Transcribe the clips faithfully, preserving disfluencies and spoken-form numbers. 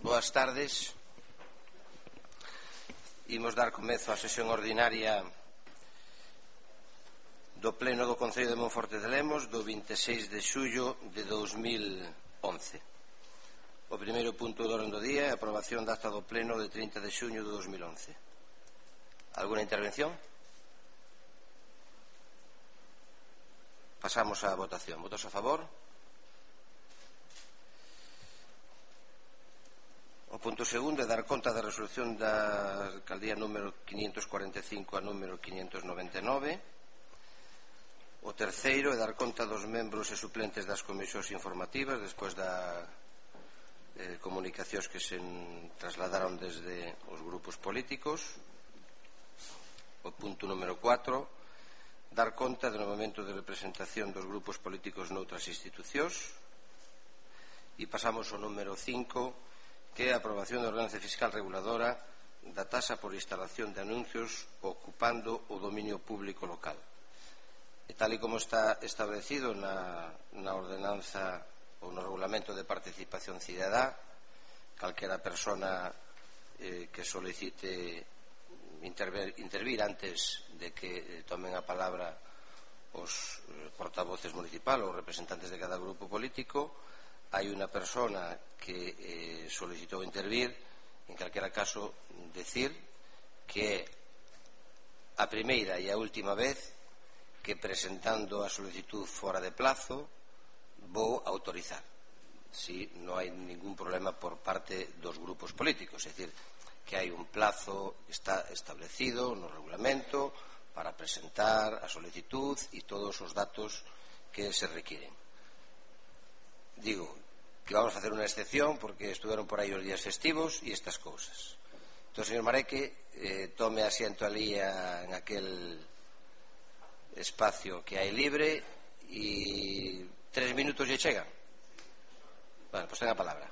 Boas tardes. Imos dar comezo á sesión ordinaria do Pleno do Concello de Monforte de Lemos do vinte e seis de xullo de dous mil once. O primeiro punto do orden do día é a aprobación da acta do Pleno de trinta de xuño de dous mil once. Alguna intervención? Pasamos á votación. Votos a favor? O punto segundo é dar conta da resolución da alcaldía número quinientos cuarenta e cinco a número quinientos noventa e nove. O terceiro é dar conta dos membros e suplentes das comisións informativas despois das eh, comunicacións que se trasladaron desde os grupos políticos. O punto número cuatro, dar conta do momento de representación dos grupos políticos noutras institucións. E pasamos ao número cinco, que é a aprobación da ordenanza fiscal reguladora da taxa por instalación de anuncios ocupando o dominio público local. E tal e como está establecido na, na ordenanza ou no regulamento de participación cidadá, calquera persona eh, que solicite intervir, intervir antes de que tomen a palabra os eh, portavoces municipal ou representantes de cada grupo político, hai unha persona que eh, solicitou intervir, en calquera caso decir que é a primeira e a última vez que presentando a solicitud fora de plazo vou autorizar, si non hai ningún problema por parte dos grupos políticos, é dicir, que hai un plazo que está establecido no regulamento para presentar a solicitud e todos os datos que se requieren. Digo que vamos a hacer unha excepción porque estuvieron por aí os días festivos e estas cousas. Entón, señor Mareque, eh, tome asiento ali a, en aquel espacio que hai libre e tres minutos lle chegan. Bueno, pois ten a palabra.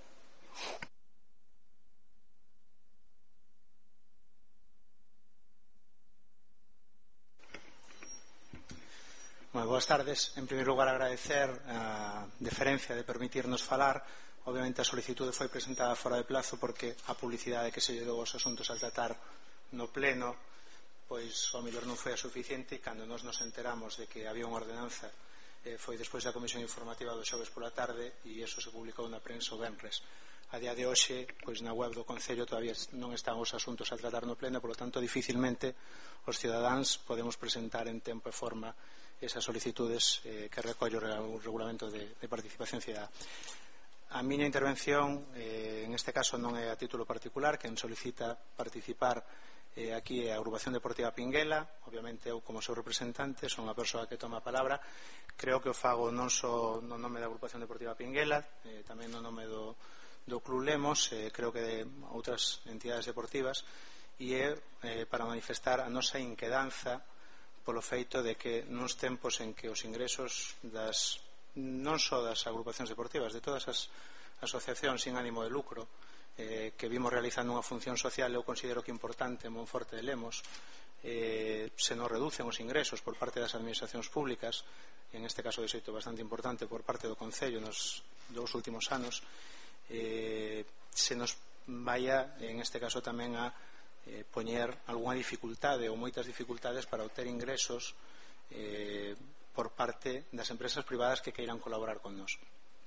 Bueno, boas tardes. En primeiro lugar, agradecer a deferencia de permitirnos falar. Obviamente a solicitude foi presentada fora de plazo porque a publicidade que se lle dou aos asuntos a tratar no pleno pois ao mellor non foi a suficiente, e cando nos nos enteramos de que había unha ordenanza eh, foi despois da comisión informativa do xoves pola tarde, e iso se publicou na prensa o venres. A día de hoxe, pois na web do Concello todavía non están os asuntos a tratar no pleno, por lo tanto dificilmente os cidadáns podemos presentar en tempo e forma esas solicitudes eh, que recolle o regulamento de, de participación cidadá. A miña intervención eh, en este caso non é a título particular. Quen solicita participar eh, aquí é a Agrupación Deportiva Pinguela. Obviamente eu, como seu representante, son a persoa que toma a palabra. Creo que o fago non só no nome da Agrupación Deportiva Pinguela, eh, tamén no nome do, do Club Lemos, eh, creo que de outras entidades deportivas, e é eh, para manifestar a nosa inquedanza polo feito de que nos tempos en que os ingresos das, non só das agrupacións deportivas, de todas as asociacións sin ánimo de lucro eh, que vimos realizando unha función social, eu considero que importante en Monforte de Lemos, eh, se nos reducen os ingresos por parte das administracións públicas, en este caso de xeito bastante importante por parte do Concello nos dous últimos anos, eh, se nos vaya en este caso tamén a Eh, poñer algunha dificultade ou moitas dificultades para obter ingresos eh, por parte das empresas privadas que queiran colaborar con nós.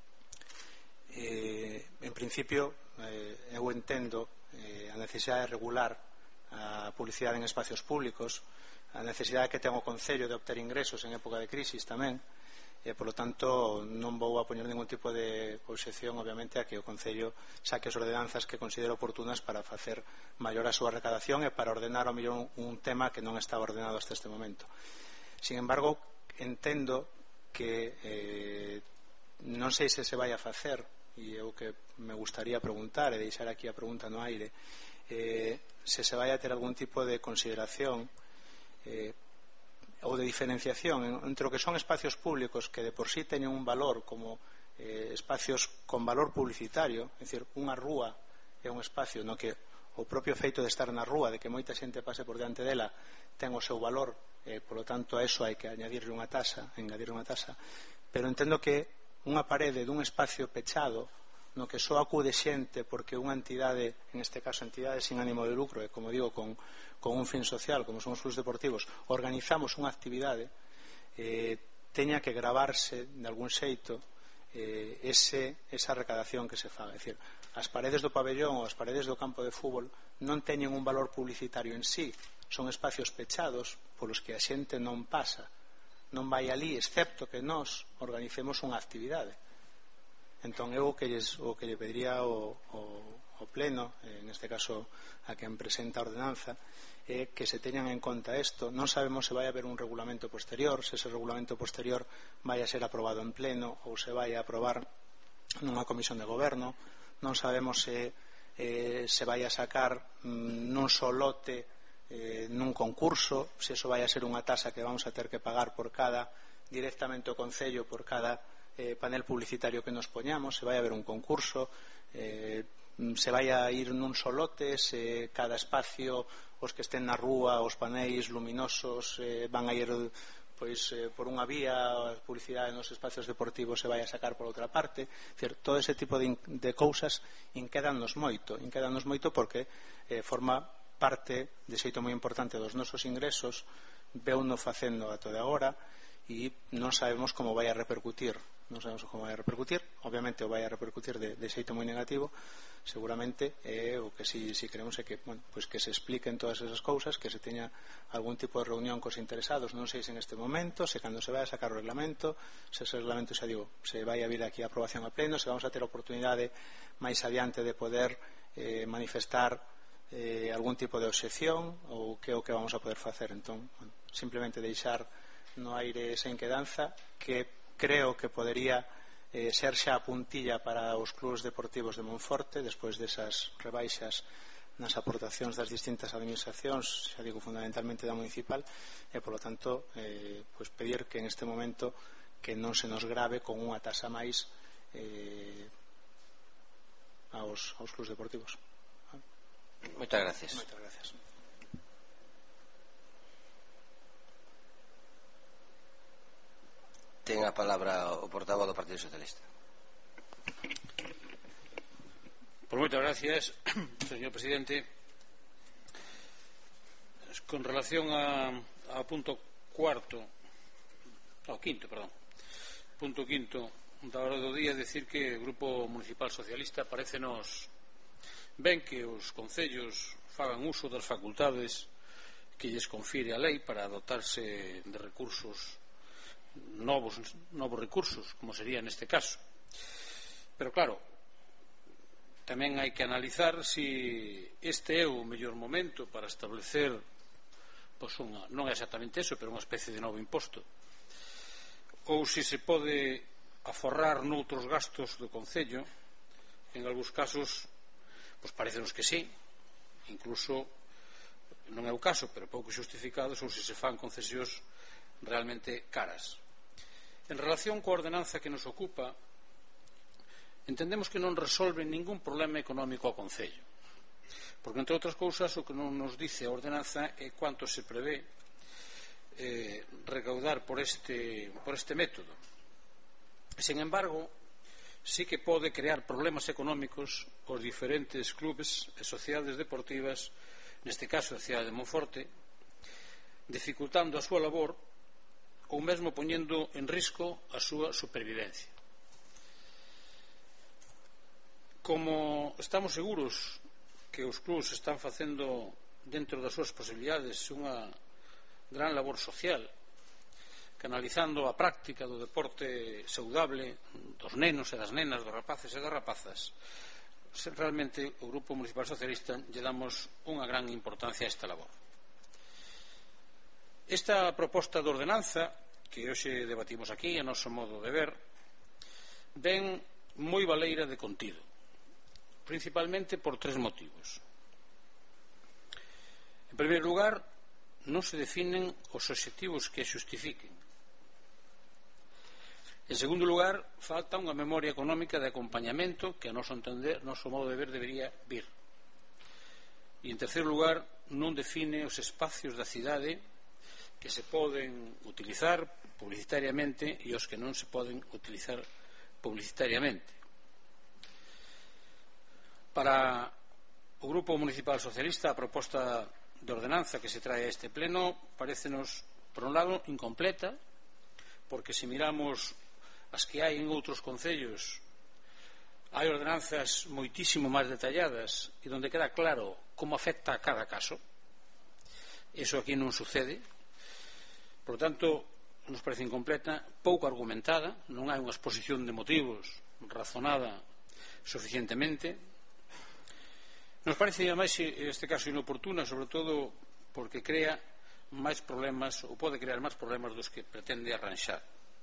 Eh, en principio, eh, eu entendo eh, a necesidade de regular a publicidade en espacios públicos, a necesidade que ten o Concello de obter ingresos en época de crisis tamén, e, por lo tanto, non vou a poñer ningún tipo de obxección, obviamente, a que o Concello saque as ordenanzas que considero oportunas para facer maior a súa recadación e para ordenar ao mellor un tema que non estaba ordenado hasta este momento. Sin embargo, entendo que eh, non sei se se vai a facer, e eu que me gustaría preguntar e deixar aquí a pregunta no aire, eh, se se vai a ter algún tipo de consideración eh, ou de diferenciación entre o que son espacios públicos que de por sí teñen un valor como eh, espacios con valor publicitario, é dicir, unha rúa é un espacio no que o propio feito de estar na rúa, de que moita xente pase por diante dela, ten o seu valor, eh, por lo tanto a eso hai que añadirle unha tasa, engadirle unha tasa, pero entendo que unha parede dun espacio pechado no que só acude xente porque unha entidade, en este caso entidade sin ánimo de lucro, e como digo, con, con un fin social, como son os clubs deportivos, organizamos unha actividade, eh, teña que gravarse de algún xeito eh, ese, esa recadación que se faga. É dicir, as paredes do pabellón ou as paredes do campo de fútbol non teñen un valor publicitario en sí, son espacios pechados polos que a xente non pasa, non vai ali, excepto que nós organicemos unha actividade. Entón eu o que, lles, o que lle pediría o, o, o pleno, en este caso a quen presenta a ordenanza, é que se teñan en conta isto. Non sabemos se vai haber un regulamento posterior, se ese regulamento posterior vai a ser aprobado en pleno ou se vai a aprobar nunha comisión de goberno. Non sabemos se, eh, se vai a sacar mm, nun só lote, eh, nun concurso, se eso vai a ser unha tasa que vamos a ter que pagar por cada, directamente o Concello, por cada eh, panel publicitario que nos poñamos, se vai a haber un concurso, eh, se vai a ir nun só lote, se cada espacio, os que estén na rúa, os paneis luminosos eh, van a ir pois eh, por unha vía, a publicidade nos espacios deportivos se vai a sacar por outra parte. Decir, todo ese tipo de, de cousas inquédannos moito, inquédannos moito porque eh, forma parte de xeito moi importante dos nosos ingresos, veuno facendo a toda agora e non sabemos como vai a repercutir, non sabemos como vai a repercutir, obviamente o vai a repercutir de, de xeito moi negativo, seguramente é o que si, si queremos é que, bueno, pues que se expliquen todas esas cousas, que se teña algún tipo de reunión cos interesados, non sei se en este momento, se cando se vai a sacar o reglamento, se ese reglamento, xa digo, se vai a vir aquí a aprobación a pleno, se vamos a ter a oportunidade máis adiante de poder eh, manifestar eh, algún tipo de obxección ou que o que vamos a poder facer. Entón, bueno, simplemente deixar no aire esa inquedanza que creo que podería eh, ser xa a puntilla para os clubes deportivos de Monforte despois desas rebaixas nas aportacións das distintas administracións, xa digo fundamentalmente da municipal, e polo tanto eh, pues pedir que en este momento que non se nos grave con unha tasa máis eh, aos, aos clubes deportivos. Moitas gracias. Moitas gracias. Ten a palabra o portavoz do Partido Socialista. Por moitas gracias, señor presidente. Con relación a, a punto cuarto, ao quinto, perdón, punto quinto da hora do día, decir que o Grupo Municipal Socialista parécenos ben que os concellos fagan uso das facultades que lles confire a lei para dotarse de recursos novos, novos recursos, como sería neste caso. Pero claro, tamén hai que analizar se este é o mellor momento para establecer, pois unha, non é exactamente eso, pero unha especie de novo imposto, ou se se pode aforrar noutros gastos do Concello. En algúns casos pois parecenos que sí, incluso non é o caso, pero pouco xustificados, ou se se fan concesións realmente caras. En relación coa ordenanza que nos ocupa, entendemos que non resolve ningún problema económico ao Concello, porque entre outras cousas o que non nos dice a ordenanza é cuánto se prevé eh, recaudar por este, por este método. Sen embargo, sí que pode crear problemas económicos aos diferentes clubes e sociedades deportivas, neste caso a cidade de Monforte, dificultando a súa labor ou mesmo poñendo en risco a súa supervivencia. Como estamos seguros que os clubes están facendo dentro das súas posibilidades unha gran labor social, canalizando a práctica do deporte saudable dos nenos e das nenas, dos rapaces e das rapazas, realmente o Grupo Municipal Socialista lle damos unha gran importancia a esta labor. Esta proposta de ordenanza que hoxe debatimos aquí, a noso modo de ver, ven moi baleira de contido, principalmente por tres motivos. En primeiro lugar, non se definen os obxectivos que xustifiquen. En segundo lugar, falta unha memoria económica de acompañamento que, a noso entender, noso modo de ver, debería vir. E, en terceiro lugar, non define os espacios da cidade que se poden utilizar publicitariamente e os que non se poden utilizar publicitariamente. Para o Grupo Municipal Socialista, a proposta de ordenanza que se trae a este pleno parécenos, por un lado, incompleta, porque se miramos as que hai en outros concellos, hai ordenanzas moitísimo máis detalladas e onde queda claro como afecta a cada caso. Iso aquí non sucede. Por lo tanto, nos parece incompleta, pouco argumentada, non hai unha exposición de motivos razonada suficientemente. Nos parece, ademais, este caso inoportuna, sobre todo porque crea máis problemas, ou pode crear máis problemas dos que pretende arranxar.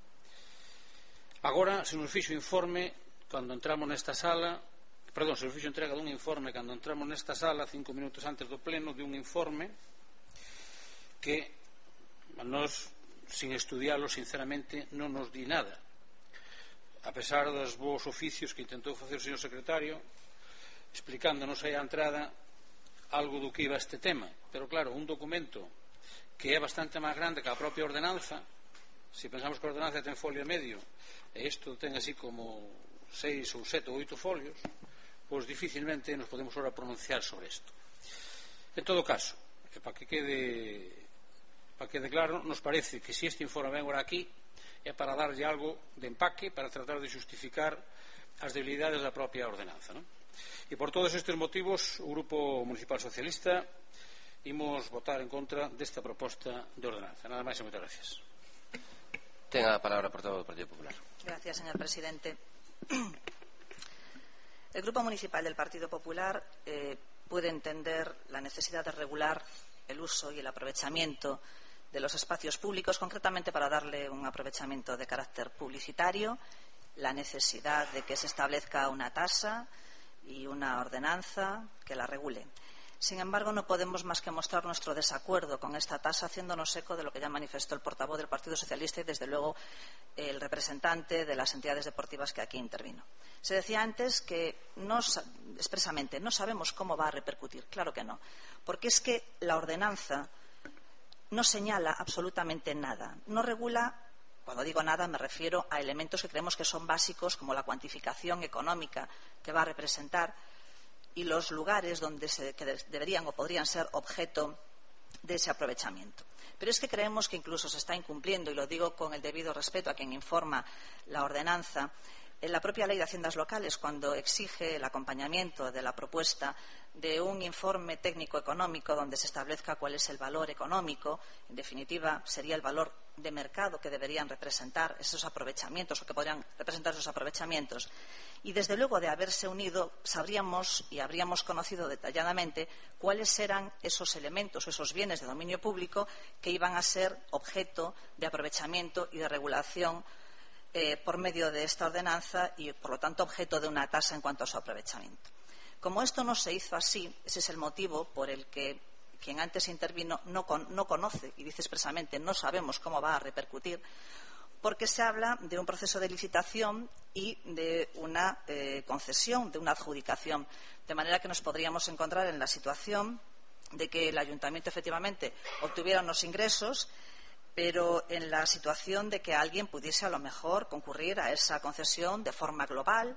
Agora, se nos fixo informe cando entramos nesta sala, perdón, se nos fixo entrega dun informe cando entramos nesta sala cinco minutos antes do pleno, de un informe que a nós, sin estudiálo, sinceramente non nos di nada, a pesar dos bons oficios que intentou facer o señor secretario explicándonos aí a entrada algo do que iba este tema. Pero claro, un documento que é bastante máis grande que a propia ordenanza, se pensamos que a ordenanza ten folio e medio e isto ten así como seis ou sete ou oito folios, pois dificilmente nos podemos ahora pronunciar sobre isto. En todo caso, para que quede para que quede claro, nos parece que se este informe ven ahora aquí é para darlle algo de empaque, para tratar de justificar as debilidades da propia ordenanza, non? E por todos estes motivos o Grupo Municipal Socialista imos votar en contra desta proposta de ordenanza. Nada máis e moitas gracias. Ten a palabra o portavoz do Partido Popular. Gracias, señor presidente. El Grupo Municipal del Partido Popular eh, puede entender la necesidad de regular el uso y el aprovechamiento de los espacios públicos, concretamente para darle un aprovechamiento de carácter publicitario, la necesidad de que se establezca una tasa y una ordenanza que la regule. Sin embargo, no podemos más que mostrar nuestro desacuerdo con esta tasa, haciéndonos eco de lo que ya manifestó el portavoz del Partido Socialista y, desde luego, el representante de las entidades deportivas que aquí intervino. Se decía antes que, no, expresamente, no sabemos cómo va a repercutir. Claro que no, porque es que la ordenanza no señala absolutamente nada, no regula. Cuando digo nada me refiero a elementos que creemos que son básicos, como la cuantificación económica que va a representar y los lugares donde se, que deberían o podrían ser objeto de ese aprovechamiento. Pero es que creemos que incluso se está incumpliendo, y lo digo con el debido respeto a quien informa la ordenanza, en la propia Ley de Haciendas Locales, cuando exige el acompañamiento de la propuesta de un informe técnico-económico donde se establezca cuál es el valor económico, en definitiva sería el valor de mercado que deberían representar esos aprovechamientos o que podrían representar esos aprovechamientos. Y desde luego, de haberse unido, sabríamos y habríamos conocido detalladamente cuáles eran esos elementos o esos bienes de dominio público que iban a ser objeto de aprovechamiento y de regulación eh, por medio de esta ordenanza y, por lo tanto, objeto de una tasa en cuanto a su aprovechamiento. Como esto no se hizo así, ese es el motivo por el que quien antes intervino no, con, no conoce y dice expresamente no sabemos cómo va a repercutir, porque se habla de un proceso de licitación y de una eh, concesión, de una adjudicación, de manera que nos podríamos encontrar en la situación de que el ayuntamiento efectivamente obtuviera unos ingresos, pero en la situación de que alguien pudiese a lo mejor concurrir a esa concesión de forma global.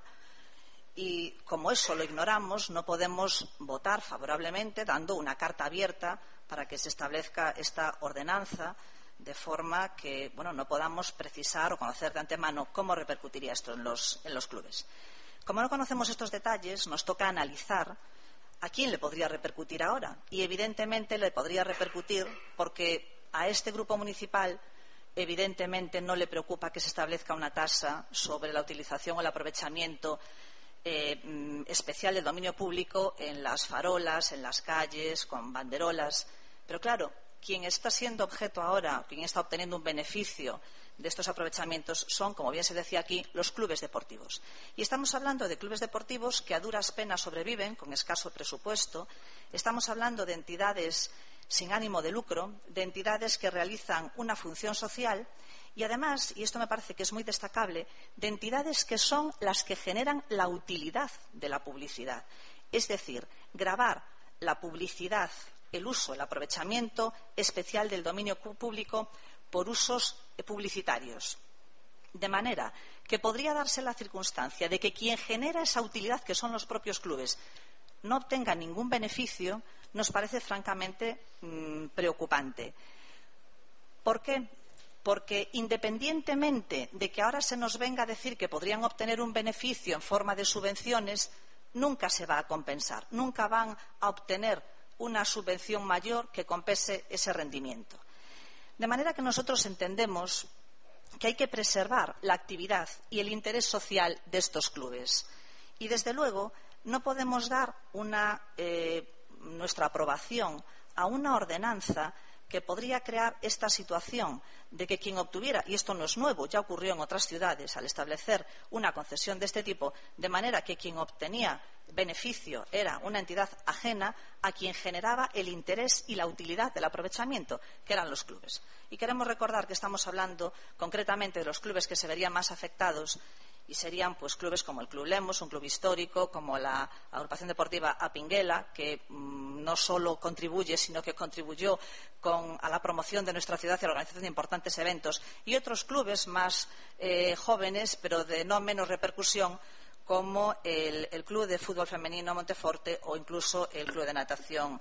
Y como eso lo ignoramos, no podemos votar favorablemente dando una carta abierta para que se establezca esta ordenanza, de forma que bueno, no podamos precisar o conocer de antemano cómo repercutiría esto en los, en los clubes. Como no conocemos estos detalles, nos toca analizar a quién le podría repercutir ahora. Y evidentemente le podría repercutir porque a este grupo municipal evidentemente no le preocupa que se establezca una tasa sobre la utilización o el aprovechamiento Eh, especial del dominio público en las farolas, en las calles, con banderolas. Pero claro, quien está siendo objeto ahora, quien está obteniendo un beneficio de estos aprovechamientos son, como bien se decía aquí, los clubes deportivos. Y estamos hablando de clubes deportivos que a duras penas sobreviven, con escaso presupuesto. Estamos hablando de entidades sin ánimo de lucro, de entidades que realizan una función social y además, y esto me parece que es muy destacable, de entidades que son las que generan la utilidad de la publicidad. Es decir, gravar la publicidad, el uso, el aprovechamiento especial del dominio público por usos publicitarios. De manera que podría darse la circunstancia de que quien genera esa utilidad, que son los propios clubes, no obtenga ningún beneficio, nos parece francamente mmm, preocupante. ¿Por qué? Porque independientemente de que ahora se nos venga a decir que podrían obtener un beneficio en forma de subvenciones, nunca se va a compensar, nunca van a obtener una subvención mayor que compense ese rendimiento. De manera que nosotros entendemos que hay que preservar la actividad y el interés social de estos clubes. Y, desde luego, no podemos dar una, eh, nuestra aprobación a una ordenanza que podría crear esta situación de que quien obtuviera, y esto no es nuevo, ya ocurrió en otras ciudades al establecer una concesión de este tipo, de manera que quien obtenía beneficio era una entidad ajena a quien generaba el interés y la utilidad del aprovechamiento, que eran los clubes. Y queremos recordar que estamos hablando concretamente de los clubes que se verían más afectados, y serían pues clubes como el Club Lemos, un club histórico, como la Agrupación Deportiva Apinguela, que mmm, no solo contribuye, sino que contribuyó con, a la promoción de nuestra ciudad y a la organización de importantes eventos, y otros clubes más eh, jóvenes, pero de no menos repercusión, como el, el Club de Fútbol Femenino Monteforte o incluso el Club de Natación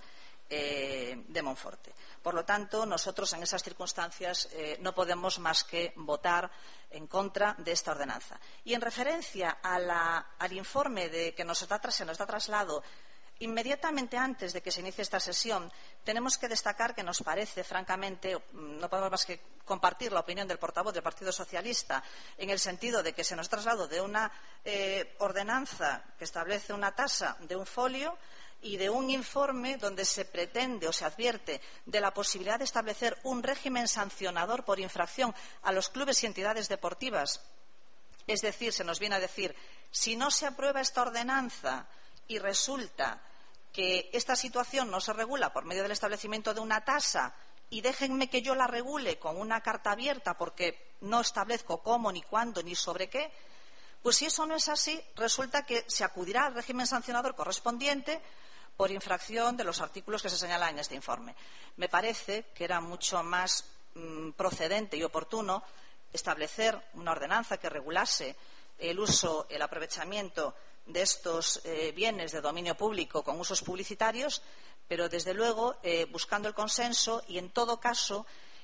eh, de Monforte. Por lo tanto, nosotros en esas circunstancias eh, no podemos más que votar en contra de esta ordenanza. Y en referencia a la, al informe de que nos está, se nos da traslado inmediatamente antes de que se inicie esta sesión, tenemos que destacar que nos parece, francamente, no podemos más que compartir la opinión del portavoz del Partido Socialista, en el sentido de que se nos traslado de una eh, ordenanza que establece una tasa de un folio y de un informe donde se pretende o se advierte de la posibilidad de establecer un régimen sancionador por infracción a los clubes y entidades deportivas. Es decir, se nos viene a decir, si no se aprueba esta ordenanza y resulta que esta situación no se regula por medio del establecimiento de una tasa, y déjenme que yo la regule con una carta abierta porque no establezco cómo, ni cuándo, ni sobre qué, pues si eso no es así, resulta que se acudirá al régimen sancionador correspondiente por infracción de los artículos que se señalan en este informe. Me parece que era mucho más mmm, procedente y oportuno establecer una ordenanza que regulase el uso, el aprovechamiento de estos eh, bienes de dominio público con usos publicitarios, pero desde luego eh, buscando el consenso y, en todo caso,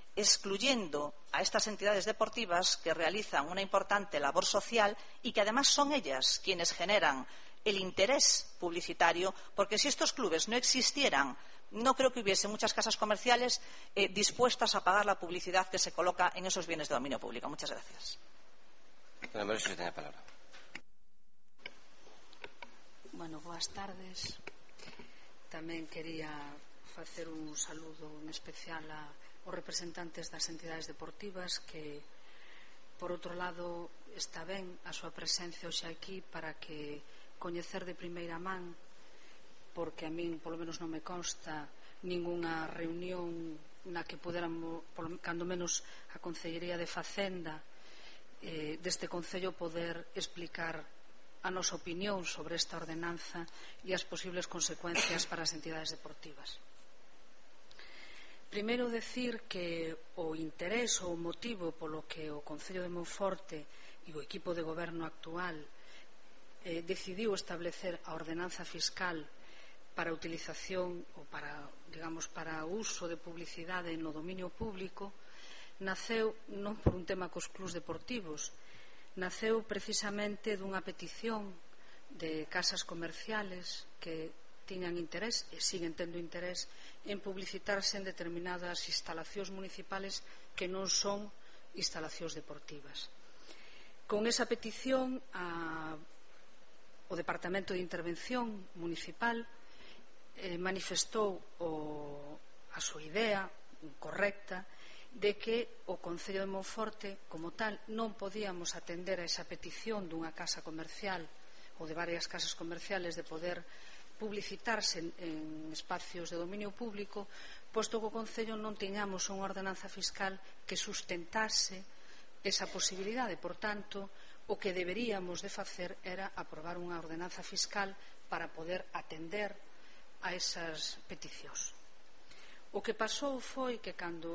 excluyendo a estas entidades deportivas que realizan una importante labor social y que además son ellas quienes generan el interés publicitario, porque si estos clubes no existieran, no creo que hubiese muchas casas comerciales eh, dispuestas a pagar la publicidad que se coloca en esos bienes de dominio público. Muchas gracias. Bueno, boas tardes. Tamén quería facer un saludo en especial aos representantes das entidades deportivas que, por outro lado, está ben a súa presencia hoxe aquí para que coñecer de primeira man, porque a min, polo menos, non me consta ningunha reunión na que puderamos, cando menos a Concellería de Facenda eh, deste Concello, poder explicar a nosa opinión sobre esta ordenanza e as posibles consecuencias para as entidades deportivas. Primeiro, decir que o interés ou o motivo polo que o Concello de Monforte e o equipo de goberno actual eh, decidiu establecer a ordenanza fiscal para a utilización ou para, digamos, para o uso de publicidade no dominio público naceu non por un tema cos clubs deportivos, naceu precisamente dunha petición de casas comerciales que tiñan interés e siguen tendo interés en publicitarse en determinadas instalacións municipales que non son instalacións deportivas. Con esa petición, a, o Departamento de Intervención Municipal eh, manifestou o, a súa idea correcta de que o Concello de Monforte, como tal, non podíamos atender a esa petición dunha casa comercial ou de varias casas comerciales de poder publicitarse en, en espacios de dominio público, posto que o Concello non tiñamos unha ordenanza fiscal que sustentase esa posibilidade. Por tanto, o que deberíamos de facer era aprobar unha ordenanza fiscal para poder atender a esas peticións. O que pasou foi que cando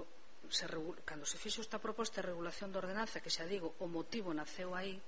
se, cando se fixo esta proposta de regulación da ordenanza, que xa digo, o motivo naceu aí,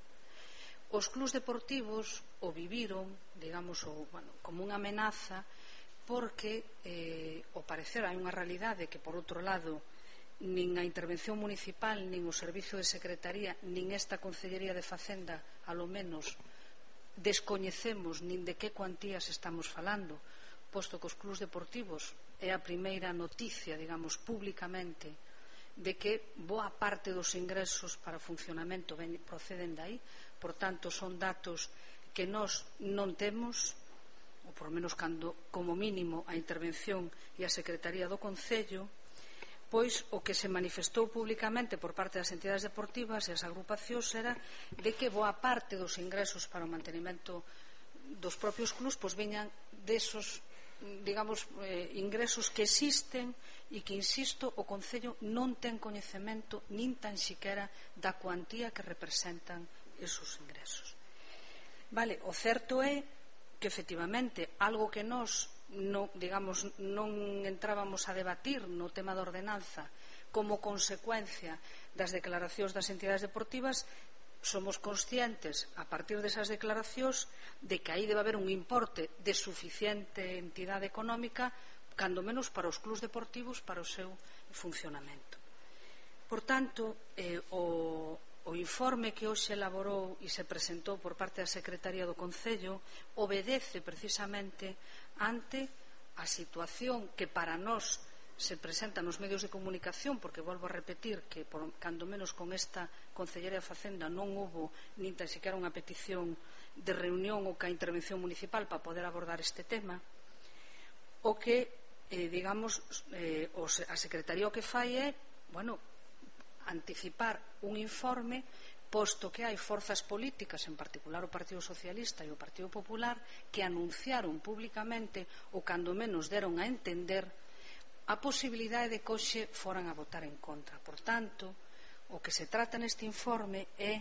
os clubs deportivos o viviron, digamos, o, bueno, como unha amenaza, porque eh, ao parecer hai unha realidade que, por outro lado, nin a intervención municipal, nin o servicio de secretaría, nin esta Concellería de Facenda, a lo menos descoñecemos nin de que cuantías estamos falando, posto que os clubs deportivos é a primeira noticia, digamos, públicamente, de que boa parte dos ingresos para o funcionamento proceden de aí. Por tanto, son datos que nós non temos, ou por menos cando, como mínimo, a intervención e a Secretaría do Concello, pois o que se manifestou públicamente por parte das entidades deportivas e as agrupacións era de que boa parte dos ingresos para o mantenimento dos propios clubs pois viñan desos, digamos, eh, ingresos que existen e que, insisto, o Concello non ten coñecemento nin tan siquera da cuantía que representan esos ingresos. Vale, o certo é que efectivamente algo que nós non, digamos, non entrábamos a debatir no tema da ordenanza como consecuencia das declaracións das entidades deportivas, somos conscientes a partir desas declaracións de que aí debe haber un importe de suficiente entidade económica, cando menos para os clubs deportivos, para o seu funcionamento. Por tanto, eh, o O informe que hoxe elaborou e se presentou por parte da Secretaría do Concello obedece precisamente ante a situación que para nós se presenta nos medios de comunicación, porque volvo a repetir que por, cando menos con esta Concellería de Facenda non houbo nin tan sequera unha petición de reunión ou ca intervención municipal para poder abordar este tema, o que, eh, digamos, eh, a Secretaría o que fai é, bueno, anticipar un informe, posto que hai forzas políticas, en particular o Partido Socialista e o Partido Popular, que anunciaron públicamente, ou cando menos deron a entender, a posibilidade de que hoxe foran a votar en contra. Por tanto, o que se trata neste informe é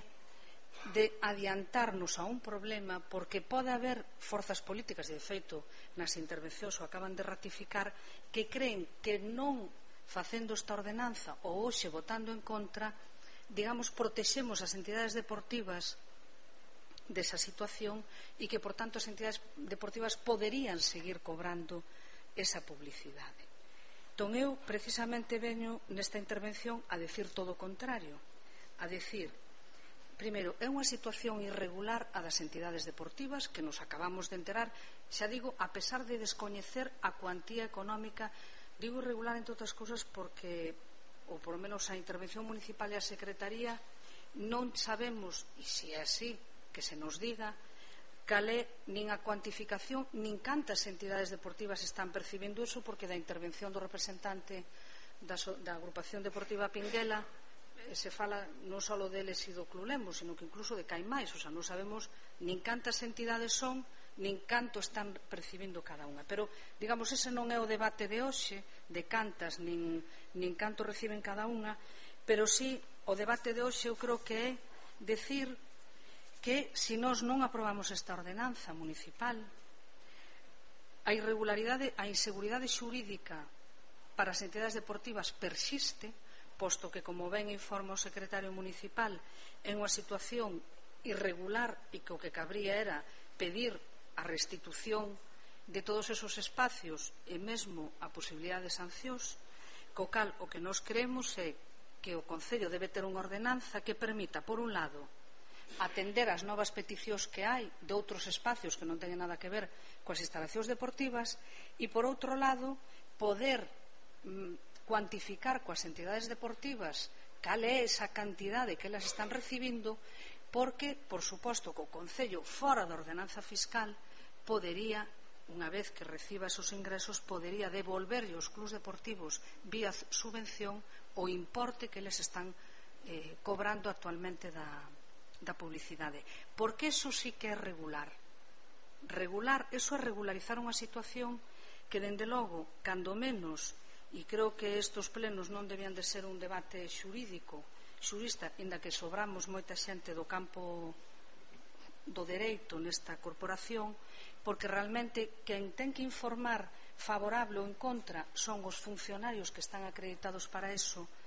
de adiantarnos a un problema, porque pode haber forzas políticas, e de feito nas intervencións o acaban de ratificar, que creen que non facendo esta ordenanza ou hoxe votando en contra, digamos, protexemos as entidades deportivas desa situación e que, por tanto, as entidades deportivas poderían seguir cobrando esa publicidade. Entón, eu, precisamente, veño nesta intervención a decir todo o contrario, a decir, primeiro, é unha situación irregular a das entidades deportivas que nos acabamos de enterar, xa digo, a pesar de descoñecer a cuantía económica. Digo irregular, entre outras cousas, porque, ou por lo menos a intervención municipal e a Secretaría, non sabemos, e se é así, que se nos diga, cal é nin a cuantificación, nin cantas entidades deportivas están percibindo eso, porque da intervención do representante da, so, da agrupación deportiva Pinguela eh, se fala non só deles e do Club Lemo, sino que incluso de Caimais, o sea, non sabemos nin cantas entidades son, nin canto están percibindo cada unha. Pero, digamos, ese non é o debate de hoxe, de cantas, nin, nin canto reciben cada unha, pero sí, o debate de hoxe eu creo que é decir que se nós non aprobamos esta ordenanza municipal, a irregularidade, a inseguridade xurídica para as entidades deportivas persiste, posto que, como ben informa o secretario municipal, é unha situación irregular e que o que cabría era pedir a restitución de todos esos espacios e mesmo a posibilidade de sancións, co cal o que nós creemos é que o Concello debe ter unha ordenanza que permita, por un lado, atender as novas peticións que hai de outros espacios que non teñen nada que ver coas instalacións deportivas e, por outro lado, poder mm, cuantificar coas entidades deportivas cal é esa cantidade que elas están recibindo, porque, por suposto, que o Concello, fora da ordenanza fiscal, podería, unha vez que reciba esos ingresos, podería devolverlle aos clubs deportivos vía subvención o importe que eles están eh, cobrando actualmente da, da publicidade. Porque eso sí que é regular. Regular, eso é regularizar unha situación que, dende logo, cando menos, e creo que estes plenos non debían de ser un debate xurídico, xurista, inda que sobramos moita xente do campo do dereito nesta corporación, porque realmente quen ten que informar favorable ou en contra son os funcionarios que están acreditados para eso,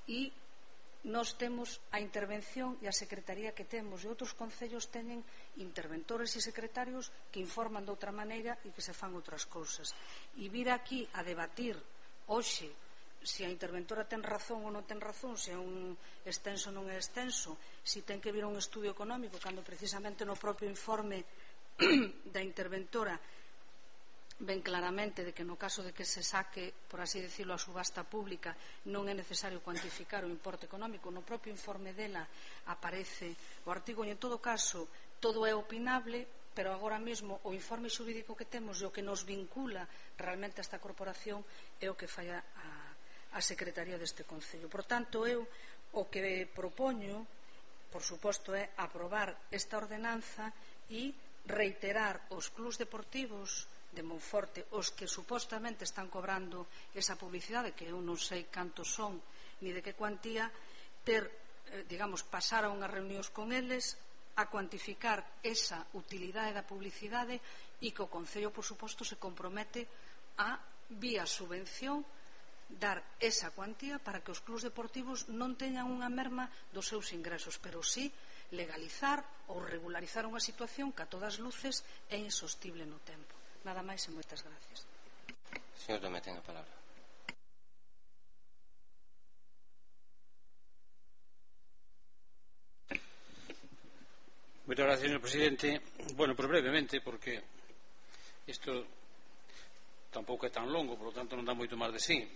e nós temos a intervención e a secretaría que temos, e outros concellos teñen interventores e secretarios que informan de outra maneira e que se fan outras cousas. E vir aquí a debatir hoxe se a interventora ten razón ou non ten razón, se é un extenso ou non é extenso, se ten que vir a un estudio económico, cando precisamente no propio informe da interventora ven claramente de que no caso de que se saque, por así decirlo, a subasta pública, non é necesario cuantificar o importe económico. No propio informe dela aparece o artigo, e en todo caso todo é opinable, pero agora mesmo o informe xurídico que temos e o que nos vincula realmente a esta corporación é o que fai a, a Secretaría deste Concello. Por tanto, eu o que propoño, por suposto, é aprobar esta ordenanza e reiterar os clubs deportivos de Monforte, os que supostamente están cobrando esa publicidade, que eu non sei cantos son ni de que cuantía, ter, eh, digamos, pasar a unhas reunións con eles a cuantificar esa utilidade da publicidade e que o Concello, por suposto, se compromete a, vía subvención, dar esa cuantía para que os clubs deportivos non teñan unha merma dos seus ingresos, pero sí legalizar ou regularizar unha situación que a todas luces é insostible no tempo. Nada máis e moitas gracias. Señor Tomé, ten a palabra. Moitas gracias, señor presidente. Bueno, pues brevemente, porque isto tampouco é tan longo, por lo tanto non dá moito máis de sí.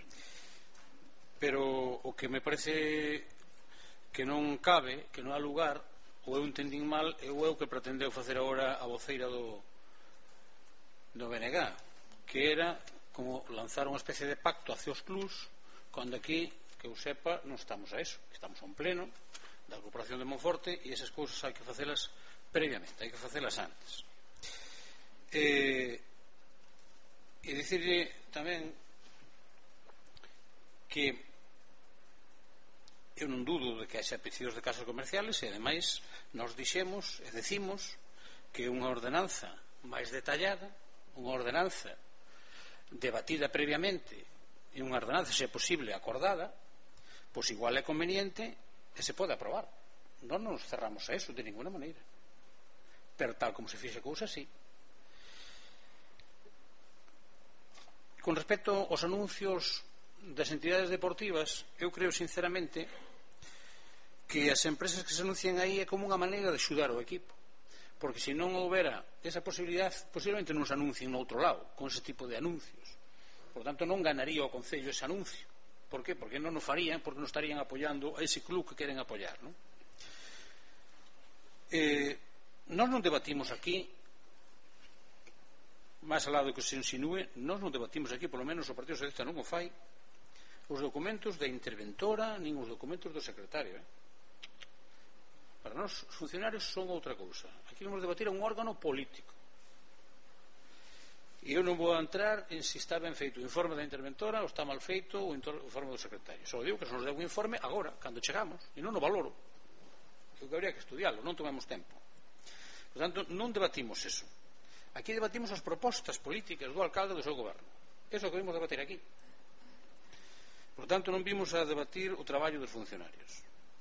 Pero o que me parece que non cabe, que non há lugar, ou eu entendín mal, ou é o que pretendeu facer agora a voceira do do B N G, que era como lanzar unha especie de pacto hacia os clubs, cando aquí, que eu sepa, non estamos a eso, estamos a un pleno da Corporación de Monforte e esas cousas hai que facelas previamente, hai que facelas antes. E, e dicirle tamén que eu non dudo de que haxa pedidos de casas comerciales e ademais nos dixemos e decimos que unha ordenanza máis detallada, unha ordenanza debatida previamente e unha ordenanza, se é posible, acordada, pois igual é conveniente e se pode aprobar. Non nos cerramos a eso de ninguna maneira, pero tal como se fixe cousa, sí. Con respecto aos anuncios das entidades deportivas, eu creo sinceramente que as empresas que se anuncian aí é como unha maneira de axudar o equipo, porque se non houbera esa posibilidade, posiblemente non se anuncien no outro lado con ese tipo de anuncios. Por tanto, non ganaría o Concello ese anuncio. Por qué? Porque non o farían, porque non estarían apoiando a ese club que queren apoiar, non? Eh, nós non debatimos aquí, máis alá do que se insinúe, nós non debatimos aquí, polo menos o Partido Socialista non o fai, os documentos da interventora nin os documentos do secretario, eh? Para nós, os funcionarios son outra cousa. Aquí vamos debatir a un órgano político. E eu non vou entrar en se está ben feito o informe da interventora ou está mal feito o informe do secretario. Só digo que se nos deu un informe agora, cando chegamos, e non o valoro. Eu que habría que estudiarlo, non tomemos tempo. Por tanto, non debatimos eso. Aquí debatimos as propostas políticas do alcalde do seu goberno. Eso é o que vimos debatir aquí. Por tanto, non vimos a debatir o traballo dos funcionarios.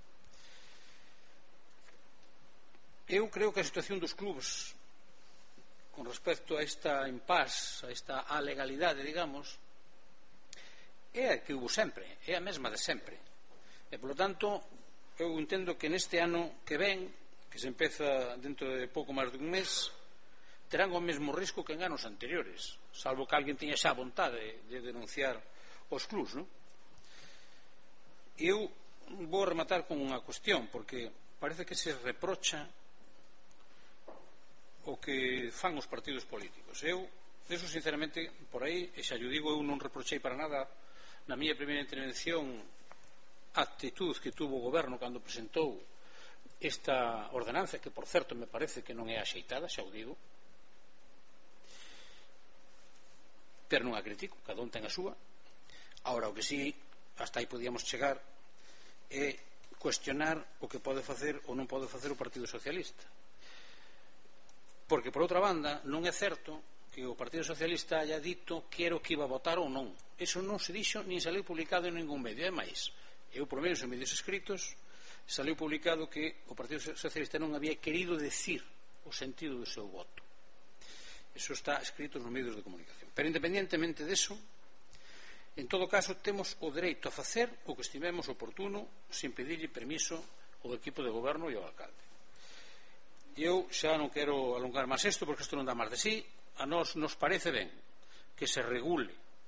Eu creo que a situación dos clubes con respecto a esta impas, a esta alegalidade, digamos, é a que hubo sempre, é a mesma de sempre. E, polo tanto, eu entendo que neste ano que ven, que se empeza dentro de pouco máis de un mes, terán o mesmo risco que en anos anteriores, salvo que alguén tiña xa vontade de denunciar os clubs, non? Eu vou rematar con unha cuestión, porque parece que se reprocha o que fan os partidos políticos. Eu, eso sinceramente, por aí, e xa yo digo, eu non reprochei para nada na miña primeira intervención a actitud que tuvo o goberno cando presentou esta ordenanza, que por certo me parece que non é axeitada, xa o digo, pero non a critico, cada un ten a súa. Ahora, o que sí, hasta aí podíamos chegar, é cuestionar o que pode facer ou non pode facer o Partido Socialista. Porque, por outra banda, non é certo que o Partido Socialista haya dito que era o que iba a votar ou non. Eso non se dixo, nin saliu publicado en ningún medio. É máis, Eu, por menos en medios escritos, saliu publicado que o Partido Socialista non había querido decir o sentido do seu voto. Eso está escrito nos medios de comunicación. Pero, independientemente deso, en todo caso, temos o dereito a facer o que estimemos oportuno sin pedirlle permiso ao equipo de goberno e ao alcalde. Eu xa non quero alongar máis isto porque isto non dá máis de sí. A nós nos parece ben que se regule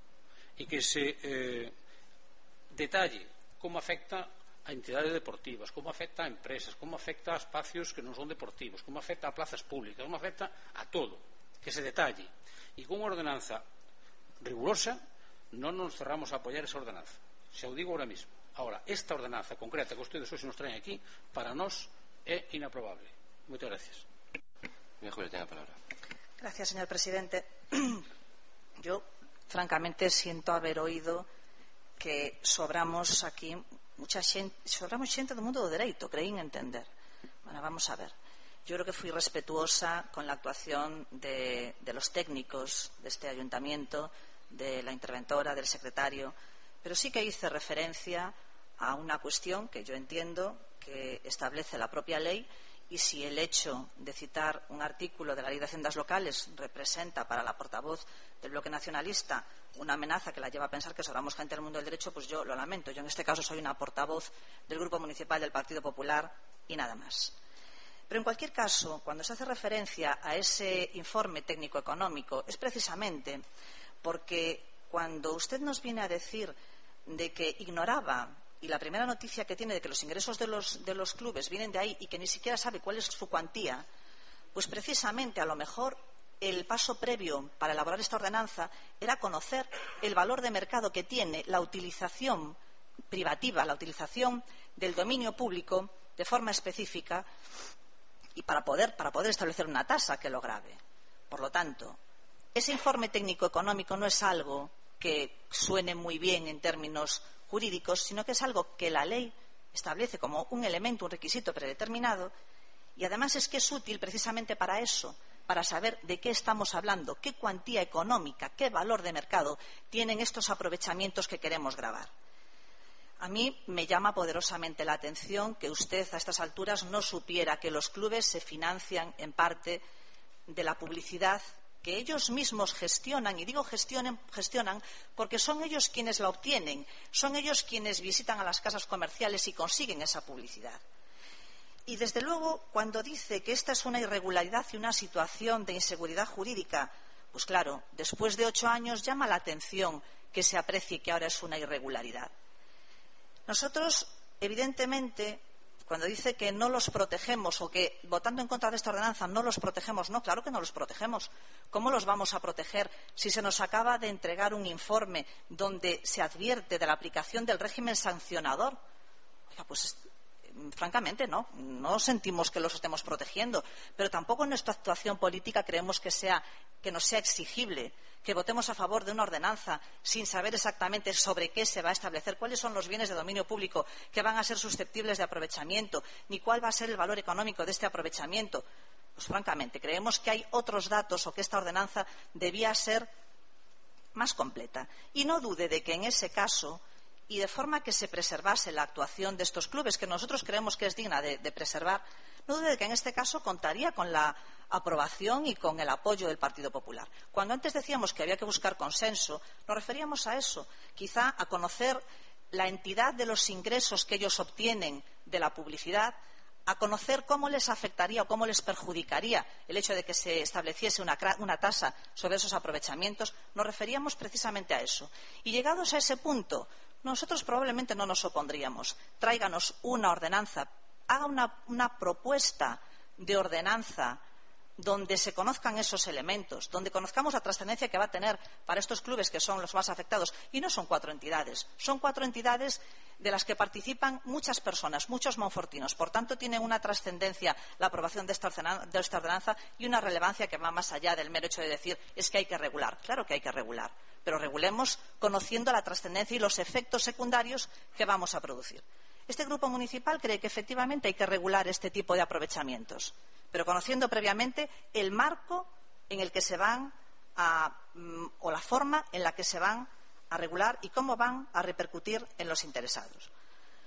e que se eh, detalle como afecta a entidades deportivas, como afecta a empresas, como afecta a espacios que non son deportivos, como afecta a plazas públicas, como afecta a todo, que se detalle. E con unha ordenanza rigurosa non nos cerramos a apoiar esa ordenanza. Xa o digo ahora mismo. Ahora, esta ordenanza concreta que ustedes hoxe nos traen aquí, para nós é inaprobable. Moitas gracias. Mejor tenga palabra. Gracias, señor presidente. Yo, francamente, siento haber oído que sobramos aquí mucha xente, sobramos xente do mundo do dereito, creín entender. Bueno, vamos a ver. Yo creo que fui respetuosa con la actuación de, de los técnicos de este ayuntamiento, de la interventora, del secretario, pero sí que hice referencia a una cuestión que yo entiendo que establece la propia ley. Y si el hecho de citar un artículo de la Ley de Haciendas Locales representa para la portavoz del bloque nacionalista una amenaza que la lleva a pensar que sobramos gente del mundo del derecho, pues yo lo lamento. Yo en este caso soy una portavoz del Grupo Municipal del Partido Popular y nada más. Pero en cualquier caso, cuando se hace referencia a ese informe técnico-económico, es precisamente porque cuando usted nos viene a decir de que ignoraba, y la primera noticia que tiene de que los ingresos de los, de los clubes vienen de ahí y que ni siquiera sabe cuál es su cuantía, pues precisamente a lo mejor el paso previo para elaborar esta ordenanza era conocer el valor de mercado que tiene la utilización privativa, la utilización del dominio público de forma específica y para poder, para poder establecer una tasa que lo grave. Por lo tanto, ese informe técnico-económico no es algo que suene muy bien en términos jurídicos, sino que es algo que la ley establece como un elemento, un requisito predeterminado, y además es que es útil precisamente para eso, para saber de qué estamos hablando, qué cuantía económica, qué valor de mercado tienen estos aprovechamientos que queremos gravar. A mí me llama poderosamente la atención que usted a estas alturas no supiera que los clubes se financian en parte de la publicidad que ellos mismos gestionan, y digo gestionen, gestionan porque son ellos quienes la obtienen, son ellos quienes visitan a las casas comerciales y consiguen esa publicidad. Y desde luego, cuando dice que esta es una irregularidad y una situación de inseguridad jurídica, pues claro, después de ocho años llama la atención que se aprecie que ahora es una irregularidad. Nosotros, evidentemente, cuando dice que no los protegemos o que votando en contra de esta ordenanza no los protegemos, no, claro que no los protegemos. ¿Cómo los vamos a proteger si se nos acaba de entregar un informe donde se advierte de la aplicación del régimen sancionador? Oiga, pues francamente no, no sentimos que los estemos protegiendo, pero tampoco en nuestra actuación política creemos que, sea, que nos sea exigible que votemos a favor de una ordenanza sin saber exactamente sobre qué se va a establecer, cuáles son los bienes de dominio público que van a ser susceptibles de aprovechamiento, ni cuál va a ser el valor económico de este aprovechamiento. Pues francamente, creemos que hay otros datos o que esta ordenanza debía ser más completa. Y no dude de que en ese caso, y de forma que se preservase la actuación de estos clubes, que nosotros creemos que es digna de, de preservar, no dude de que en este caso contaría con la aprobación y con el apoyo del Partido Popular. Cuando antes decíamos que había que buscar consenso, nos referíamos a eso, quizá a conocer la entidad de los ingresos que ellos obtienen de la publicidad, a conocer cómo les afectaría o cómo les perjudicaría el hecho de que se estableciese una, una tasa sobre esos aprovechamientos. Nos referíamos precisamente a eso. Y llegados a ese punto, nosotros probablemente no nos opondríamos. Tráiganos una ordenanza, haga una, una propuesta de ordenanza donde se conozcan esos elementos, donde conozcamos la trascendencia que va a tener para estos clubes que son los más afectados. Y no son cuatro entidades, son cuatro entidades de las que participan muchas personas, muchos monfortinos. Por tanto, tiene una trascendencia la aprobación de esta ordenanza y una relevancia que va más allá del mero hecho de decir es que hay que regular. Claro que hay que regular, pero regulemos conociendo la trascendencia y los efectos secundarios que vamos a producir. Este grupo municipal cree que efectivamente hay que regular este tipo de aprovechamientos, pero conociendo previamente el marco en el que se van a, o la forma en la que se van a regular y cómo van a repercutir en los interesados.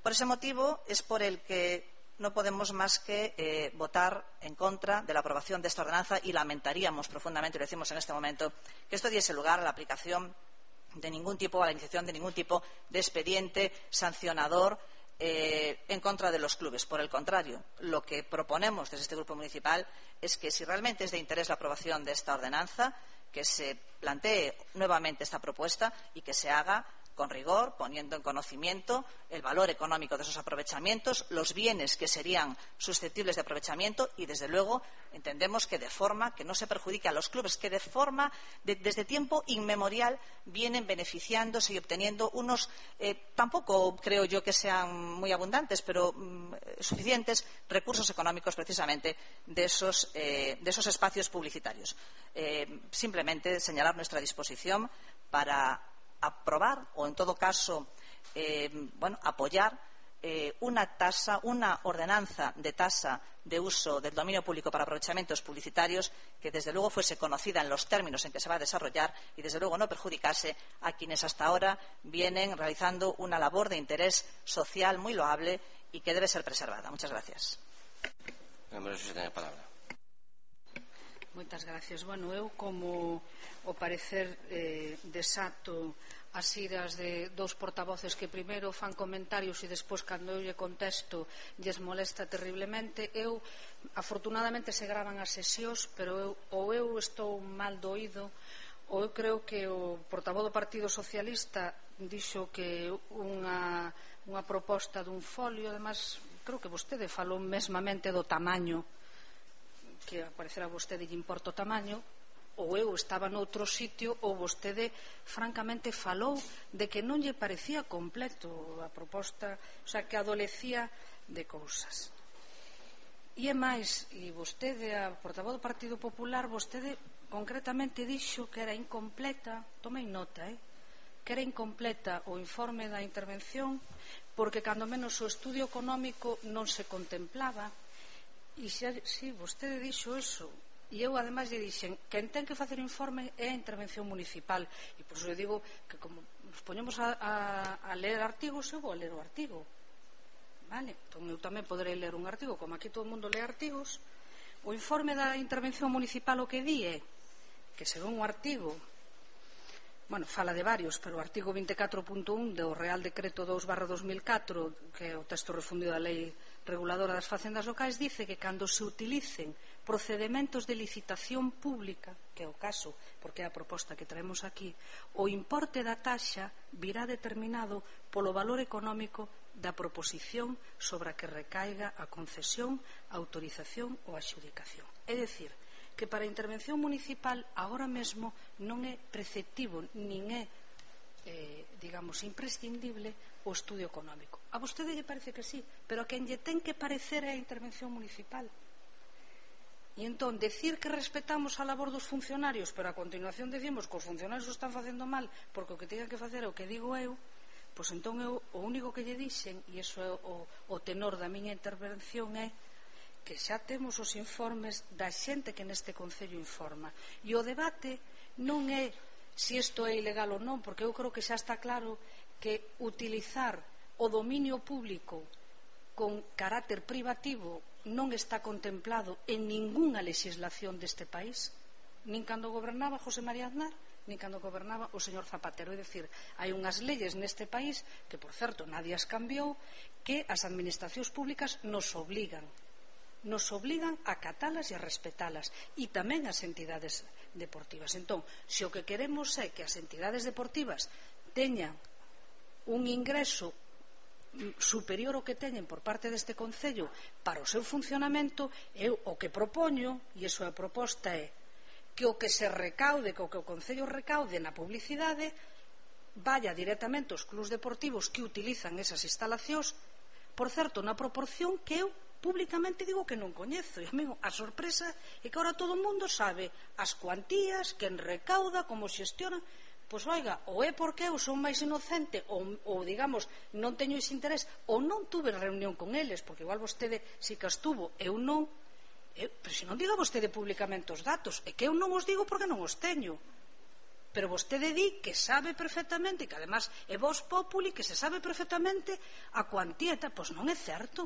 Por ese motivo es por el que no podemos más que eh, votar en contra de la aprobación de esta ordenanza y lamentaríamos profundamente, lo decimos en este momento, que esto diese lugar a la aplicación de ningún tipo, a la iniciación de ningún tipo de expediente sancionador eh, en contra de los clubes. Por el contrario, lo que proponemos desde este grupo municipal es que, si realmente es de interés la aprobación de esta ordenanza, que se plantee nuevamente esta propuesta y que se haga con rigor, poniendo en conocimiento el valor económico de esos aprovechamientos, los bienes que serían susceptibles de aprovechamiento y, desde luego, entendemos que de forma que no se perjudique a los clubes, que de forma, de, desde tiempo inmemorial, vienen beneficiándose y obteniendo unos, eh, tampoco creo yo que sean muy abundantes, pero mm, suficientes recursos económicos precisamente de esos, eh, de esos espacios publicitarios. Eh, simplemente señalar nuestra disposición para aprobar o, en todo caso, eh, bueno, apoyar eh, una tasa, una ordenanza de tasa de uso del dominio público para aprovechamientos publicitarios que, desde luego, fuese conocida en los términos en que se va a desarrollar y, desde luego, no perjudicase a quienes hasta ahora vienen realizando una labor de interés social muy loable y que debe ser preservada. Muchas gracias. Moitas gracias. Bueno, eu, como o parecer eh, desato as iras de dous portavoces que primeiro fan comentarios e despois, cando eu lle contesto, lles molesta terriblemente, eu, afortunadamente, se gravan as sesións, pero eu, ou eu estou mal do oído, ou eu creo que o portavoz do Partido Socialista dixo que unha, unha proposta dun folio, además, creo que vostede falou mesmamente do tamaño, que a parecer a vostede lle importa o tamaño, ou eu estaba noutro sitio, ou vostede francamente falou de que non lle parecía completo a proposta, o sea, que adolecía de cousas. E é máis, e vostede, a portavoz do Partido Popular, vostede concretamente dixo que era incompleta, tomei nota, eh? que era incompleta o informe da intervención porque, cando menos, o estudio económico non se contemplaba. E xa, si, vostede dixo eso, e eu ademais lle dixen que quen ten que facer o informe é a intervención municipal, e por iso eu digo que, como nos poñemos a, a, a ler artigos, eu vou a ler o artigo, vale? Entón eu tamén poderei ler un artigo, como aquí todo o mundo lee artigos. O informe da intervención municipal o que di é que, según o artigo, bueno, fala de varios, pero o artigo vinte e catro punto un do Real Decreto dous barra dos mil catro, que é o texto refundido da Lei Reguladora das Facendas Locais, dice que cando se utilicen procedimentos de licitación pública, que é o caso, porque é a proposta que traemos aquí, o importe da taxa virá determinado polo valor económico da proposición sobre a que recaiga a concesión, a autorización ou a adxudicación. É dicir, que para a intervención municipal agora mesmo non é preceptivo nin é eh, digamos, imprescindible o estudio económico. A vostede lle parece que sí, pero a quen lle ten que parecer é a intervención municipal. E entón, decir que respetamos a labor dos funcionarios, pero a continuación decimos que os funcionarios o están facendo mal porque o que teñan que facer é o que digo eu, pois entón eu, o único que lle dixen, e iso é o, o tenor da miña intervención, é que xa temos os informes da xente que neste Concello informa, e o debate non é se isto é ilegal ou non, porque eu creo que xa está claro que utilizar o dominio público con carácter privativo non está contemplado en ningunha legislación deste país, nin cando gobernaba José María Aznar, nin cando gobernaba o señor Zapatero. É dicir, hai unhas leyes neste país que, por certo, nadie as cambiou, que as administracións públicas nos obligan nos obligan a acatalas e a respetalas, e tamén as entidades deportivas. Entón, se o que queremos é que as entidades deportivas teñan un ingreso superior ao que teñen por parte deste Concello para o seu funcionamento, eu o que propoño, e iso a proposta é que o que se recaude, que o que o Concello recaude na publicidade vaya directamente aos clubs deportivos que utilizan esas instalacións, por certo, na proporción que eu públicamente digo que non coñezo. E, amigo, a sorpresa é que ahora todo o mundo sabe as cuantías, quen recauda, como xestiona. Pois, oiga, ou é porque eu son máis inocente ou, ou digamos, non teño ese interés, ou non tuve reunión con eles, porque igual vostede si que estuvo, eu non. Eu, pero se non diga vostede públicamente os datos, é que eu non os digo porque non os teño. pero vostede di que sabe perfectamente, que además é Vox Populi, que se sabe perfectamente a cuantía, pois non é certo.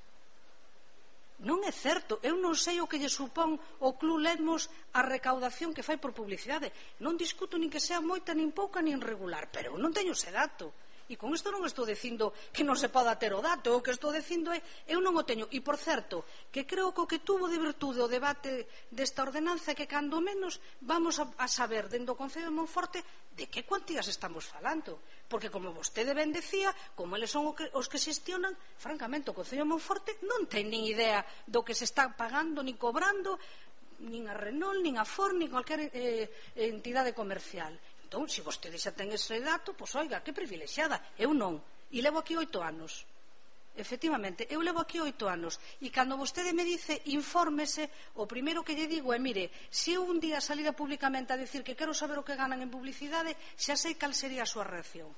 Non é certo. Eu non sei o que lle supón o Club Lemos a recaudación que fai por publicidade. Non discuto nin que sea moita, nin pouca, nin regular, pero eu non teño ese dato. E con isto non estou dicindo que non se poda ter o dato, o que estou dicindo é eu non o teño. E, por certo, que creo que o que tuvo de virtude o debate desta ordenanza é que, cando menos, vamos a, a saber dentro do Concello de Monforte de que cuantías estamos falando. Porque, como vostede ben decía, como eles son os que xestionan, francamente, o Concello de Monforte non ten nin idea do que se está pagando, ni cobrando, nin a Renault, nin a Ford, nin cualquier eh, entidade comercial. Entón, se vostede xa ten ese dato, pois, oiga, que privilexiada. Eu non. E levo aquí oito anos. Efectivamente, eu levo aquí oito anos. E cando vostede me dice infórmese, o primeiro que lle digo é, mire, se eu un día salira públicamente a decir que quero saber o que ganan en publicidade, xa sei cal sería a súa reacción.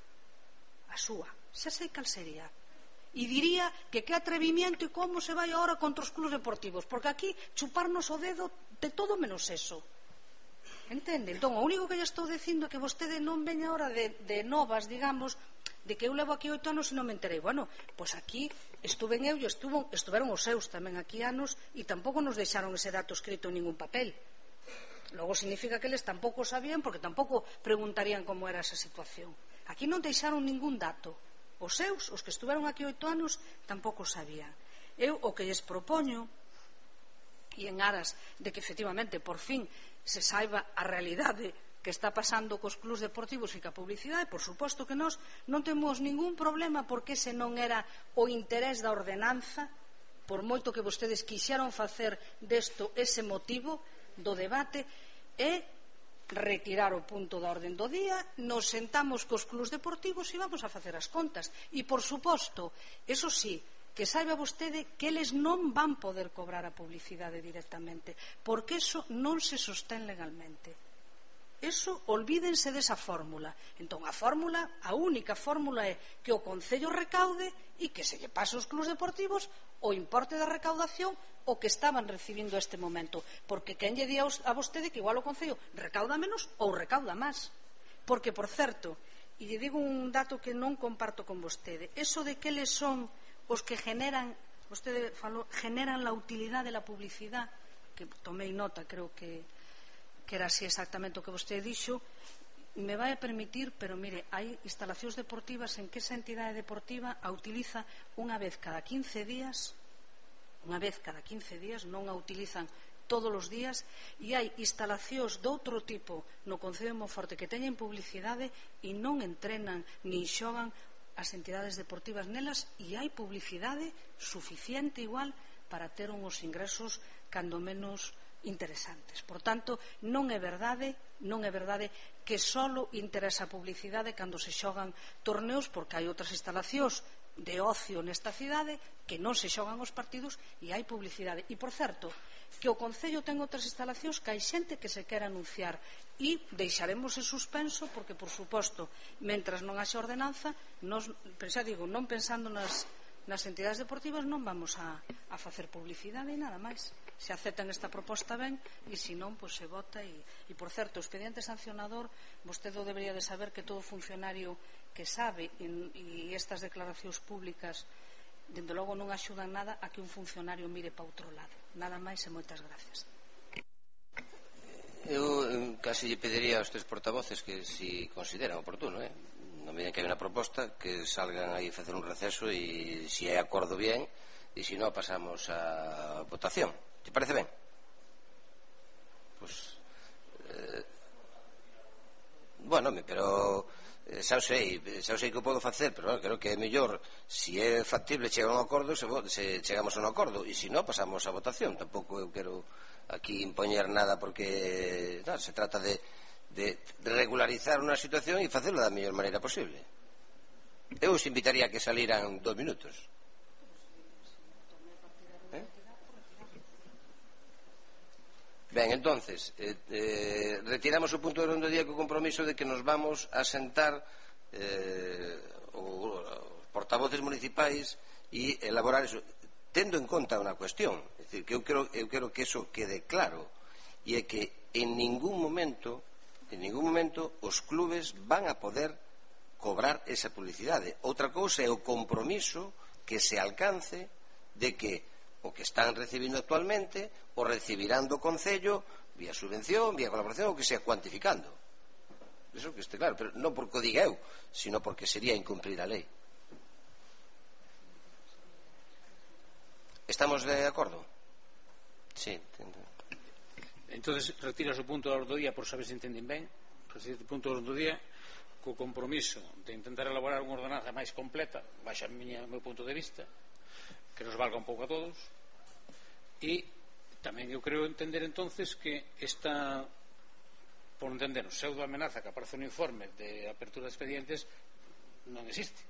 A súa. Xa sei cal sería. E diría que que atrevimiento e como se vai agora contra os clubs deportivos, porque aquí chuparnos o dedo de todo menos eso. Entende? Entón, o único que lle estou dicindo é que vostede non veña ahora de, de novas, digamos, de que eu levo aquí oito anos e non me enterei. Bueno, pois aquí estuven eu e estuvo, estuveron os seus tamén aquí anos e tampouco nos deixaron ese dato escrito en ningún papel. Logo significa que eles tampouco sabían, porque tampouco preguntarían como era esa situación. Aquí non deixaron ningún dato. Os seus, os que estuveron aquí oito anos, tampouco sabían. Eu o que lles propoño, e en aras de que efectivamente por fin se saiba a realidade que está pasando cos clubs deportivos e ca publicidade, por suposto que nós non temos ningún problema, porque ese non era o interés da ordenanza, por moito que vostedes quixeron facer desto ese motivo do debate, é retirar o punto da orden do día, nos sentamos cos clubs deportivos e vamos a facer as contas. E, por suposto, eso sí, que saiba vostede que eles non van poder cobrar a publicidade directamente, porque eso non se sostén legalmente. Eso, olvídense desa fórmula. Entón, a fórmula, a única fórmula é que o Concello recaude e que se lle pase aos clubs deportivos o importe da recaudación o que estaban recibindo este momento, porque quen lle di a vostede que igual o Concello recauda menos ou recauda máis. Porque, por certo, e lle digo un dato que non comparto con vostede, eso de que eles son os que generan, vostede falou, generan la utilidade de la publicidade, que tomei nota, creo que, que era así exactamente o que vostede dixo, me vai a permitir, pero mire, hai instalacións deportivas en que esa entidade deportiva a utiliza unha vez cada quince días, unha vez cada quince días, non a utilizan todos os días, e hai instalacións de outro tipo no Concello de Monforte que teñen publicidade e non entrenan nin xogan as entidades deportivas nelas, e hai publicidade suficiente igual para ter uns ingresos cando menos interesantes. Por tanto, non é verdade, non é verdade que só interesa a publicidade cando se xogan torneos, porque hai outras instalacións de ocio nesta cidade que non se xogan os partidos e hai publicidade. E, por certo, que o Concello ten outras instalacións que hai xente que se quere anunciar, e deixaremos en suspenso porque, por suposto, mentras non haxa ordenanza, nos, pero xa digo, non pensando nas, nas entidades deportivas, non vamos a, a facer publicidade e nada máis. Se aceptan esta proposta ben, e se non, pois se vota. E, e por certo, o expediente sancionador, vostede debería de saber que todo funcionario que sabe en, e estas declaracións públicas, dende logo non axudan nada a que un funcionario mire para outro lado. Nada máis e moitas gracias. Eu casi lle pediría aos tres portavoces que si consideran oportuno, eh? Non me digan que hai unha proposta, que salgan aí a facer un receso, e se hai acordo bien, e se non pasamos a votación. Te parece ben? Pois eh, bueno, pero eh, xa o sei, xa o sei que o podo facer, pero bueno, creo que é mellor, se é factible chegar a un acordo, se, se chegamos a un acordo, e se non pasamos a votación. Tampouco eu quero aquí impoñer nada, porque no, se trata de, de, de regularizar unha situación e facelo da mellor maneira posible. Eu os invitaría a que saliran dos minutos. ¿Eh? Ben, entonces eh, eh, retiramos o punto de orden do día co compromiso de que nos vamos a sentar eh, os portavoces municipais e elaborar eso, tendo en conta unha cuestión. É dicir, que eu quero, eu quero que eso quede claro, e é que en ningún momento en ningún momento os clubes van a poder cobrar esa publicidade. Outra cousa é o compromiso que se alcance de que o que están recibindo actualmente o recibirán do Concello vía subvención, vía colaboración, o que sea cuantificando. Eso que este claro, pero non porque o diga eu, sino porque sería incumprir a lei. ¿Estamos de acordo? Sí. Entonces, retira o punto do día por saber se entenden ben. Retira o punto do día co compromiso de intentar elaborar unha ordenanza máis completa, baixo a miña, meu punto de vista, que nos valga un pouco a todos. E tamén eu creo entender entonces que esta, por entender, o pseudo amenaza que aparece no informe de apertura de expedientes non existe.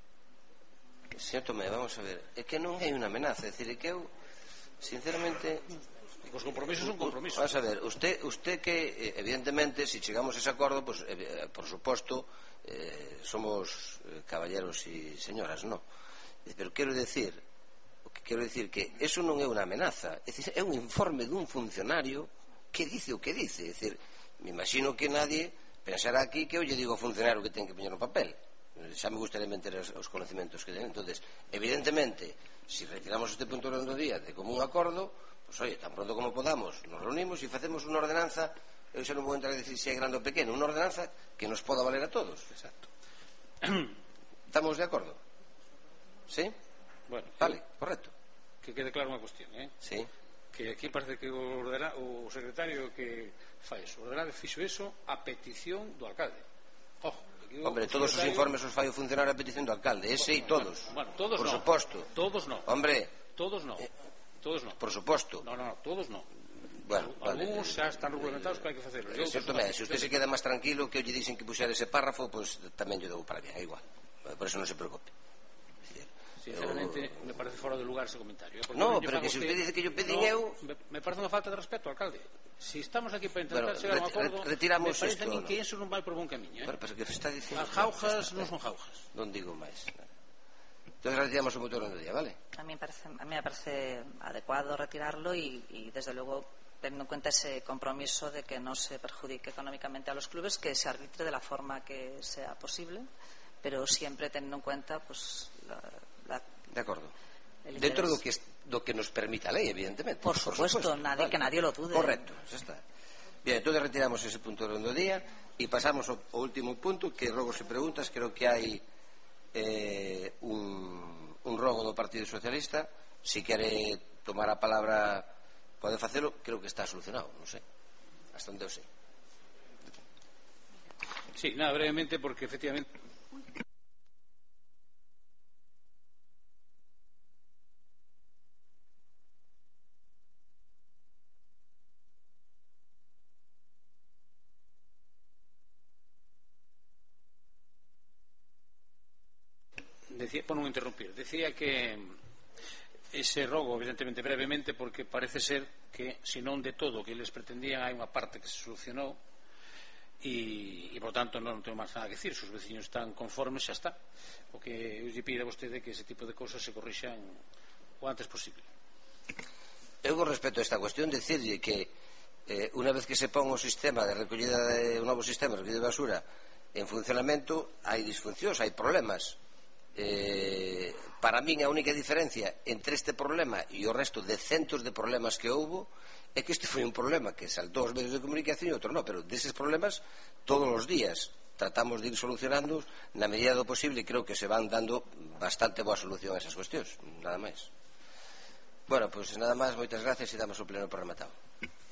Señor Tomé, vamos a ver, é que non é unha amenaza, é dicir, é que eu sinceramente os compromisos son compromisos. Vamos a ver, usted, usted que evidentemente si chegamos a ese acordo, pues, eh, por suposto eh, somos eh, caballeros e señoras, no, pero quero decir o que quero decir que eso non é unha amenaza, é dicir, é un informe dun funcionario que dice o que dice, é dicir, me imagino que nadie pensará aquí que eu lle digo ao funcionario que ten que poñer no papel. Xa me gustaría meter os conocimientos que ten. Entonces, evidentemente, si retiramos este punto do día de común acordo, pues oye, tan pronto como podamos nos reunimos e facemos unha ordenanza, eu xa non vou entrar a decir se é grande ou pequeno, unha ordenanza que nos poda valer a todos. Exacto. ¿Estamos de acordo? ¿Sí? Bueno, vale, correcto. Que quede claro unha cuestión, eh? Sí. Que aquí parece que o, ordena, o secretario que fai eso, o ordenado fixo eso a petición do alcalde. Ojo. Hombre, todos os informes os fai o funcionario a petición do alcalde, ese e todos. Bueno, todos por no. suposto. Todos no. Hombre, todos no. Eh, todos no. Por suposto. No, no, todos no. Bueno, algúns vale. xa están regulamentados que hai que facerlo. Eh, Cierto, me, se usted se queda máis tranquilo que eu lle dixen que puxera ese párrafo, pues tamén lle dou para bien, é igual. Por eso non se preocupe. Sinceramente, eu... me parece fora de lugar ese comentario. ¿Eh? No, pero que se usted dice que yo pedín no, eu... Me, me parece unha falta de respeto, alcalde. Si estamos aquí para intentar bueno, chegar a un acordo, retiramos me parece esto, a mí no? que eso non vai por bon camiño. ¿Eh? Pero, pero que está diciendo... As jaujas non son jaujas. Non digo máis. Entonces retiramos o motor do día, ¿vale? A mí me parece, a mí me parece adecuado retirarlo y, y desde luego teniendo en cuenta ese compromiso de que no se perjudique económicamente a los clubes, que se arbitre de la forma que sea posible, pero siempre teniendo en cuenta pues la, la de acordo. Dentro do que, do que nos permita a lei, evidentemente. Por supuesto, por supuesto. Nadie, vale. Que nadie lo dude. Correcto, xa está. Bien, entonces retiramos ese punto do día e pasamos ao, ao último punto, que rogo se preguntas, creo que hai eh, un, un rogo do Partido Socialista. Si quere tomar a palabra pode facelo, creo que está solucionado, non sei, hasta onde eu sei. Sí, nada, brevemente, porque efectivamente decía, por non interrumpir, decía que ese rogo, evidentemente, brevemente, porque parece ser que, se non de todo o que les pretendían, hai unha parte que se solucionou e, e por tanto, non tengo máis nada que decir. Se os veciños están conformes, xa está. O que eu lle pido a vostede que ese tipo de cousas se corrixan o antes posible. Eu, con respecto a esta cuestión, decirlle que eh, unha vez que se pon o sistema de recollida de, un novo sistema de recollida de basura en funcionamento, hai disfuncións, hai problemas. Eh, para min a única diferencia entre este problema e o resto de centos de problemas que houbo é que este foi un problema que saltou aos medios de comunicación e outro non, pero deses problemas todos os días tratamos de ir solucionando na medida do posible e creo que se van dando bastante boa solución a esas cuestións, nada máis. Bueno, pois pues nada máis, moitas gracias e damos o pleno por rematado.